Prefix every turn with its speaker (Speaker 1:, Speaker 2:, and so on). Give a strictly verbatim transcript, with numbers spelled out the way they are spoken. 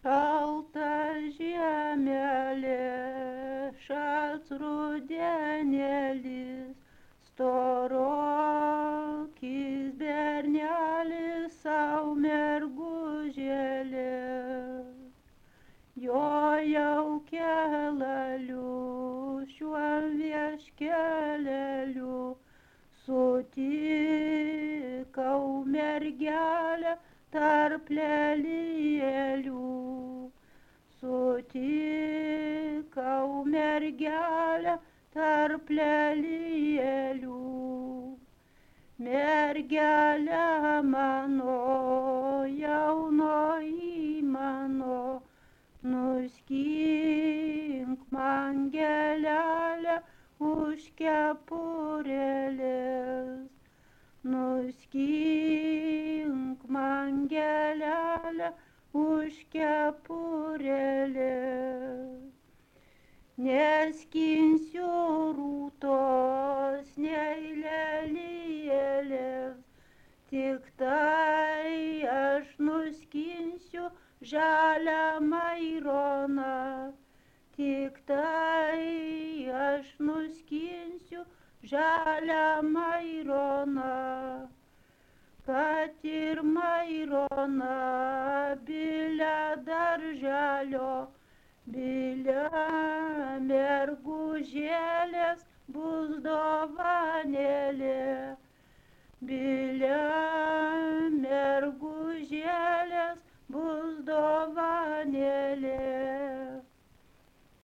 Speaker 1: Šalta žiemelė, šalts rudenėlis, storokis bernelis sau mergužėlė. Jo jau kelaliu, šiuo vieškeleliu, sutikau mergelę tarp lelijėlių. Sutikau mergelę tarp lelijėlių. Mergelė mano, jaunoji mano, nuskink man gėlelę už kepurėlės. Nuskink man gėlelę už kepurėlės. Neskinsiu rūtos, nei lelijėlės, tik tai aš nuskinsiu žalią maironą. Tik tai aš nuskinsiu žalią maironą, kad ir maironą bilę darželio, bilę mergužėlės bus dovanėlė, bilę